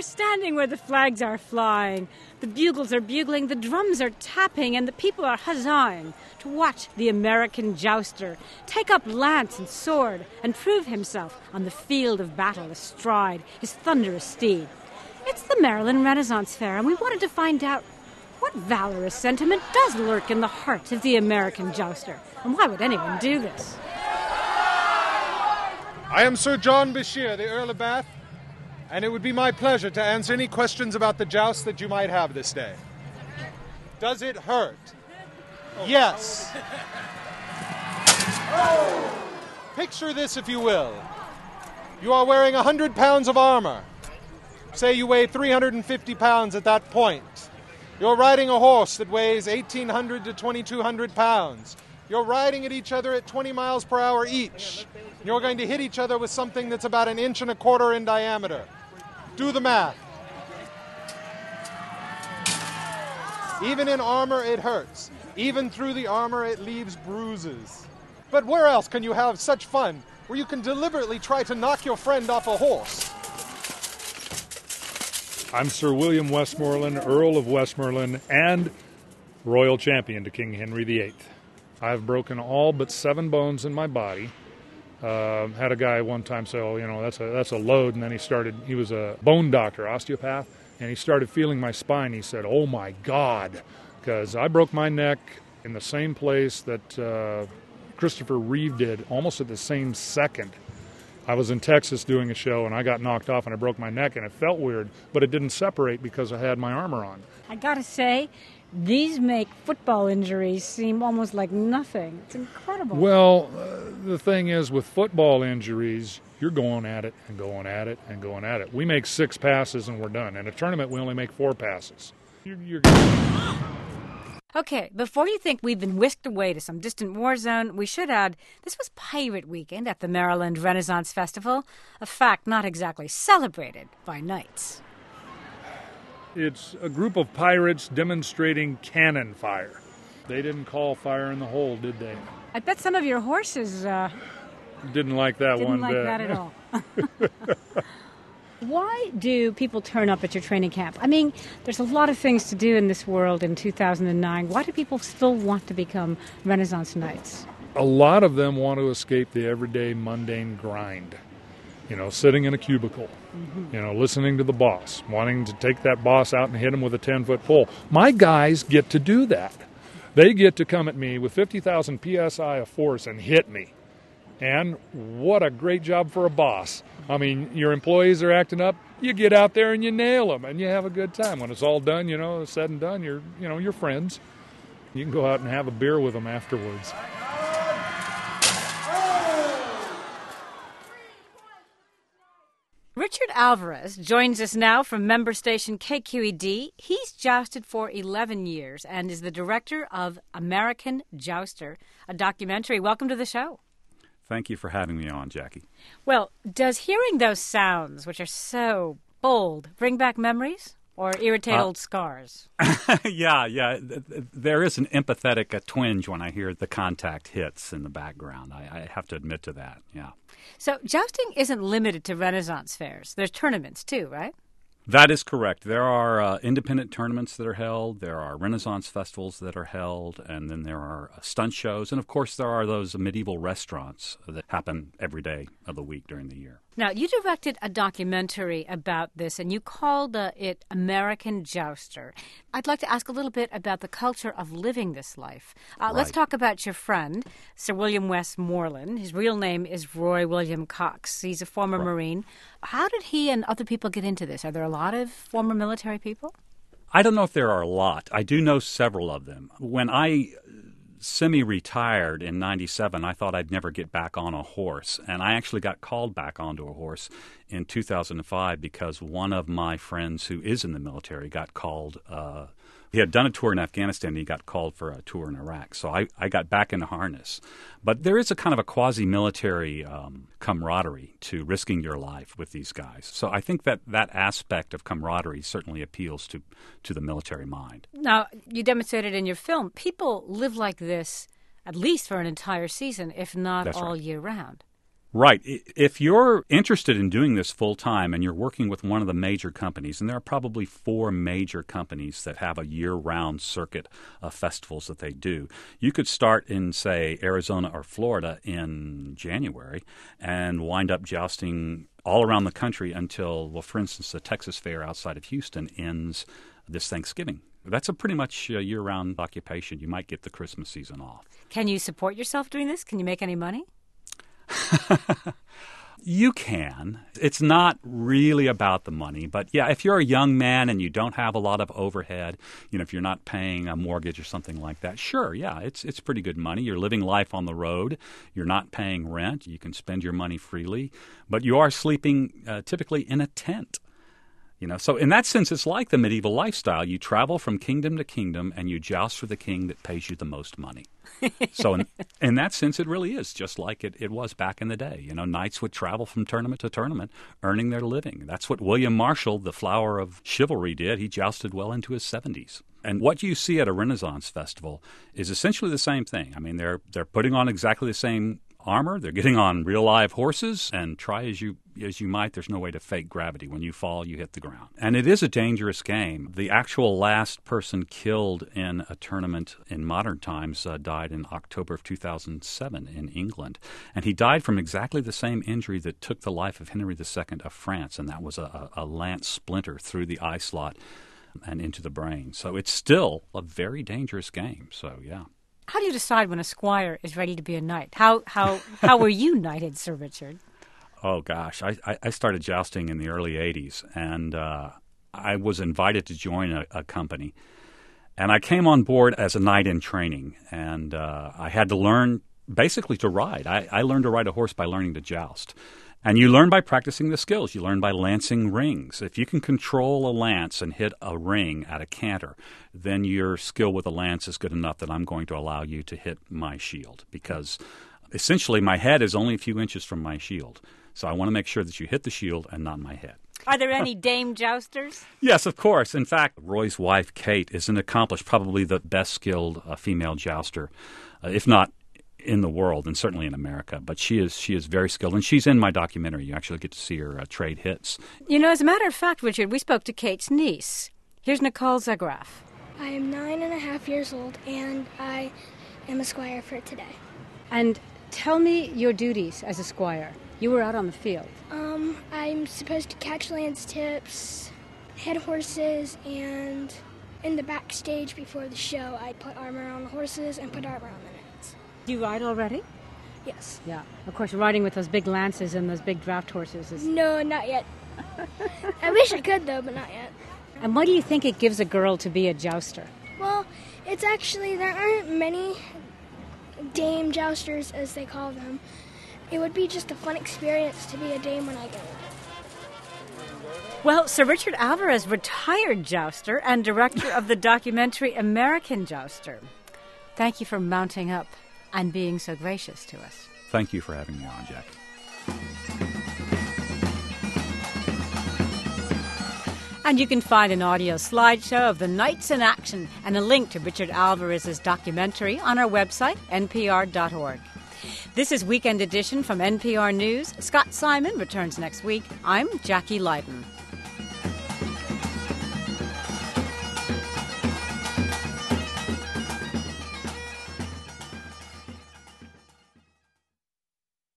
standing where the flags are flying. The bugles are bugling, the drums are tapping, and the people are huzzahing to watch the American jouster take up lance and sword and prove himself on the field of battle astride his thunderous steed. It's the Maryland Renaissance Fair, and we wanted to find out what valorous sentiment does lurk in the heart of the American jouster, and why would anyone do this? I am Sir John Bashir, the Earl of Bath, and it would be my pleasure to answer any questions about the joust that you might have this day. Does it hurt? Yes. Picture this, if you will. You are wearing 100 pounds of armor. Say you weigh 350 pounds at that point. You're riding a horse that weighs 1,800 to 2,200 pounds. You're riding at each other at 20 miles per hour each. You're going to hit each other with something that's about 1.25 inches in diameter. Do the math. Even in armor, it hurts. Even through the armor, it leaves bruises. But where else can you have such fun, where you can deliberately try to knock your friend off a horse? I'm Sir William Westmoreland, Earl of Westmoreland, and Royal Champion to King Henry VIII. I've broken all but 7 bones in my body. Had a guy one time say, "Oh, you know, that's a load," and then he was a bone doctor, osteopath, and he started feeling my spine. He said, "Oh my God," because I broke my neck in the same place that Christopher Reeve did, almost at the same second. I was in Texas doing a show, and I got knocked off, and I broke my neck, and it felt weird, but it didn't separate because I had my armor on. I gotta say, these make football injuries seem almost like nothing. It's incredible. Well, the thing is, with football injuries, you're going at it and going at it and going at it. We make 6 passes and we're done. In a tournament, we only make 4 passes. You're Okay, before you think we've been whisked away to some distant war zone, we should add this was Pirate Weekend at the Maryland Renaissance Festival, a fact not exactly celebrated by knights. It's a group of pirates demonstrating cannon fire. They didn't call fire in the hole, did they? I bet some of your horses didn't like that didn't one like bit. that at all. Why do people turn up at your training camp? I mean, there's a lot of things to do in this world in 2009. Why do people still want to become Renaissance Knights? A lot of them want to escape the everyday mundane grind. You know, sitting in a cubicle, listening to the boss, wanting to take that boss out and hit him with a 10-foot pole. My guys get to do that. They get to come at me with 50,000 PSI of force and hit me. And what a great job for a boss. I mean, your employees are acting up, you get out there and you nail them, and you have a good time. When it's all done, said and done, you're friends. You can go out and have a beer with them afterwards. Richard Alvarez joins us now from member station KQED. He's jousted for 11 years and is the director of American Jouster, a documentary. Welcome to the show. Thank you for having me on, Jackie. Well, does hearing those sounds, which are so bold, bring back memories or irritate old scars? Yeah. There is an empathetic twinge when I hear the contact hits in the background. I have to admit to that, yeah. So jousting isn't limited to Renaissance fairs. There's tournaments too, right? That is correct. There are independent tournaments that are held. There are Renaissance festivals that are held. And then there are stunt shows. And, of course, there are those medieval restaurants that happen every day of the week during the year. Now, you directed a documentary about this, and you called it American Jouster. I'd like to ask a little bit about the culture of living this life. Right. Let's talk about your friend, Sir William Westmoreland. His real name is Roy William Cox. He's a former Marine. How did he and other people get into this? Are there a lot of former military people? I don't know if there are a lot. I do know several of them. When I semi-retired in 97, I thought I'd never get back on a horse. And I actually got called back onto a horse in 2005 because one of my friends who is in the military got called. He had done a tour in Afghanistan, and he got called for a tour in Iraq. So I got back into harness. But there is a kind of a quasi-military camaraderie to risking your life with these guys. So I think that aspect of camaraderie certainly appeals to the military mind. Now, you demonstrated in your film, people live like this at least for an entire season, if not That's all right. year round. Right. If you're interested in doing this full time and you're working with one of the major companies, and there are probably 4 major companies that have a year-round circuit of festivals that they do, you could start in, say, Arizona or Florida in January and wind up jousting all around the country until, well, for instance, the Texas Fair outside of Houston ends this Thanksgiving. That's a pretty much year-round occupation. You might get the Christmas season off. Can you support yourself doing this? Can you make any money? You can. It's not really about the money. But, yeah, if you're a young man and you don't have a lot of overhead, if you're not paying a mortgage or something like that, sure, yeah, it's pretty good money. You're living life on the road. You're not paying rent. You can spend your money freely. But you are sleeping typically in a tent. So in that sense, it's like the medieval lifestyle. You travel from kingdom to kingdom, and you joust for the king that pays you the most money. So in that sense, it really is just like it was back in the day. Knights would travel from tournament to tournament, earning their living. That's what William Marshall, the flower of chivalry, did. He jousted well into his 70s. And what you see at a Renaissance festival is essentially the same thing. I mean, they're putting on exactly the same armor. They're getting on real live horses, and try as you might, there's no way to fake gravity. When you fall, you hit the ground. And it is a dangerous game. The actual last person killed in a tournament in modern times died in October of 2007 in England. And he died from exactly the same injury that took the life of Henry II of France, and that was a lance splinter through the eye slot and into the brain. So it's still a very dangerous game. So, yeah. How do you decide when a squire is ready to be a knight? How were you knighted, Sir Richard? Oh, gosh. I started jousting in the early 80s, and I was invited to join a company. And I came on board as a knight in training, and I had to learn basically to ride. I learned to ride a horse by learning to joust. And you learn by practicing the skills. You learn by lancing rings. If you can control a lance and hit a ring at a canter, then your skill with a lance is good enough that I'm going to allow you to hit my shield, because essentially my head is only a few inches from my shield. So I want to make sure that you hit the shield and not my head. Are there any dame jousters? Yes, of course. In fact, Roy's wife, Kate, is an accomplished, probably the best skilled female jouster, if not in the world, and certainly in America. But she is very skilled, and she's in my documentary. You actually get to see her trade hits. As a matter of fact, Richard, we spoke to Kate's niece. Here's Nicole Zagraf. I am 9.5 years old, and I am a squire for today. And tell me your duties as a squire. You were out on the field. I'm supposed to catch lance tips, head horses, and in the backstage before the show, I put armor on the horses and put armor on the knights. Do you ride already? Yes. Yeah. Of course, riding with those big lances and those big draft horses is... No, not yet. I wish I could, though, but not yet. And why do you think it gives a girl to be a jouster? Well, it's actually, there aren't many dame jousters, as they call them. It would be just a fun experience to be a dame when I get older. Well, Sir Richard Alvarez, retired jouster and director of the documentary American Jouster. Thank you for mounting up and being so gracious to us. Thank you for having me on, Jack. And you can find an audio slideshow of the Knights in Action and a link to Richard Alvarez's documentary on our website, npr.org. This is Weekend Edition from NPR News. Scott Simon returns next week. I'm Jackie Leiden.